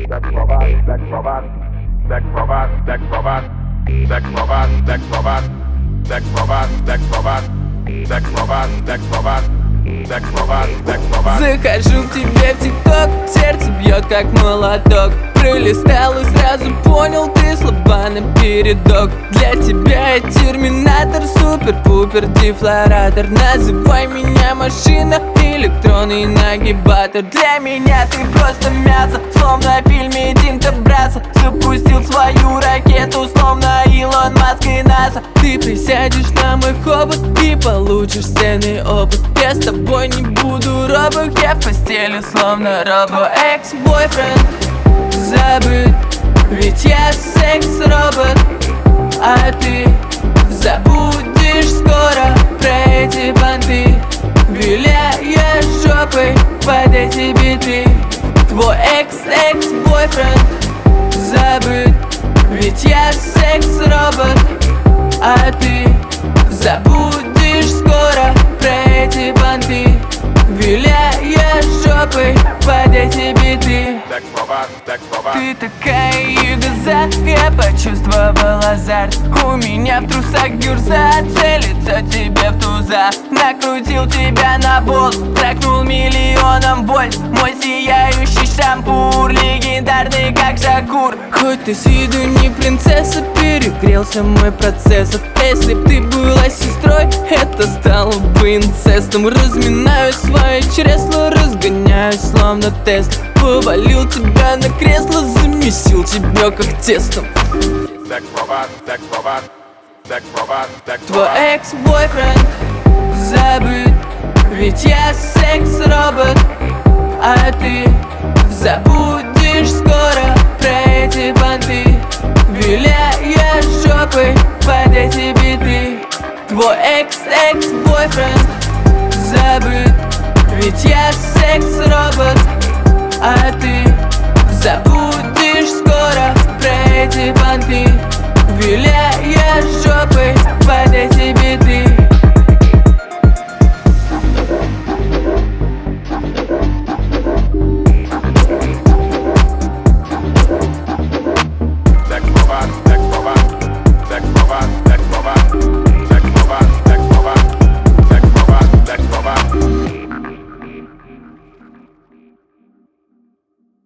Захожу к тебе в ТикТок, сердце бьет как молоток. Пролистал и сразу понял, ты слаба напередок. Для тебя я терминатор, супер-пупер дефлоратор. Называй меня машина, электронный нагибатор. Для меня ты просто мясо, словно в фильме Динка Браса. Запустил свою ракету, словно Илон Маск и НАСА. Ты присядешь на мой хобот и получишь ценный опыт. Я с тобой не буду робок, я в постели словно робо. Экс-бойфренд забыт, ведь я секс-робот. А ты забудешь скоро про эти понты, виляя жопой под эти биты. Твой экс-бойфренд забыт, ведь я секс-робот. А ты забудешь скоро про эти понты, виляя жопой под эти биты. Ты такая ягоза, я почувствовал азарт. У меня в трусах гюрза, целится тебе в туза. Накрутил тебя на болт, трахнул миллионом вольт. Мой сияющий шампур, легендарный как Шакур. Хоть ты с виду не принцесса, перегрелся мой процессор. Если б ты была сестрой, это стало бы инцестом. Разминаю свое чресло, разгоняюсь словно Тесла. Повалил тебя на кресло, замесил тебя как тестом. Твой экс-бойфренд забыт, ведь я секс-робот. А ты забудешь скоро про эти понты, виляя жопой под эти биты. Твой экс-бойфренд забыт, ведь я секс-робот. А ты забудешь скоро про эти понты, виляя жопой под эти